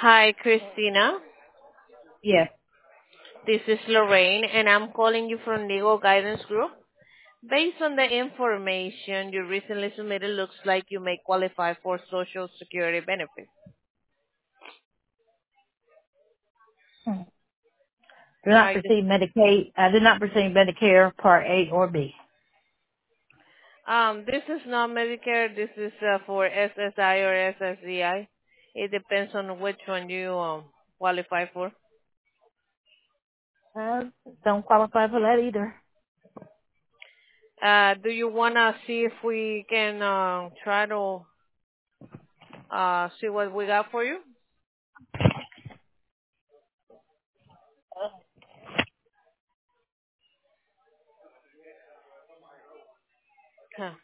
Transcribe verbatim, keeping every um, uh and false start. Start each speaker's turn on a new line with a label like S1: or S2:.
S1: Hi, Christina.
S2: Yes.
S1: This is Lorraine, and I'm calling you from Legal Guidance Group. Based on the information you recently submitted, looks like you may qualify for Social Security benefits.
S2: Hmm. Do not
S1: I just,
S2: receive Medicaid. I did not receive Medicare Part A or B.
S1: um, this is not Medicare. This is uh, for S S I or S S D I. It depends on which one you um, qualify for.
S2: I don't qualify for that either.
S1: Uh, do you want to see if we can uh, try to uh, see what we got for you? Huh.